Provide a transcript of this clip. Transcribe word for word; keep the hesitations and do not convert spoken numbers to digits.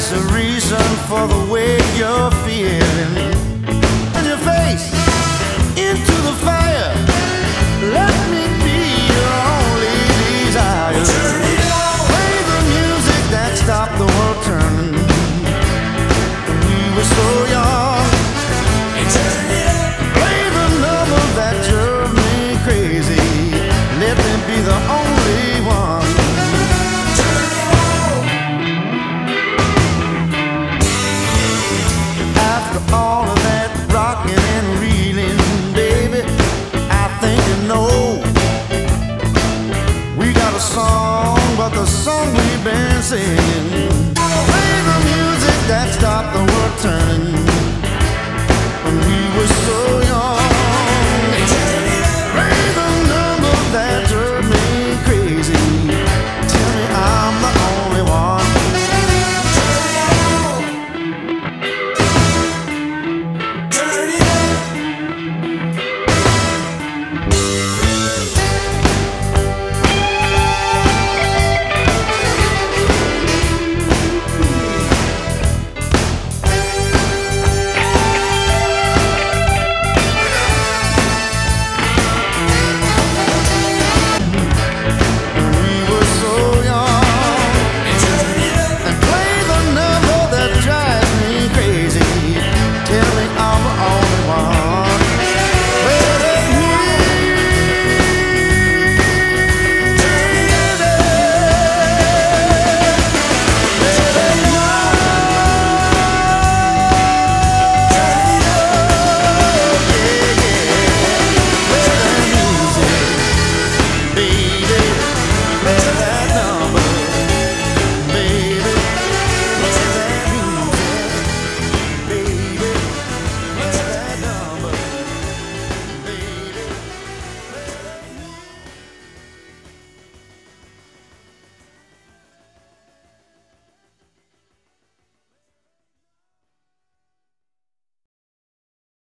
is the reason for the way you're feeling. Turn your face into the fire. Let me be your only desire. Turn it on. Play the music that stopped the world turning. We were so young. And turn it up. Play the number that drove me crazy. Let me be the only one. Turn it on. After all of that rocking and reeling, baby, I think you know we got a song, but the song we've been singing. Play the music that stopped the world turning.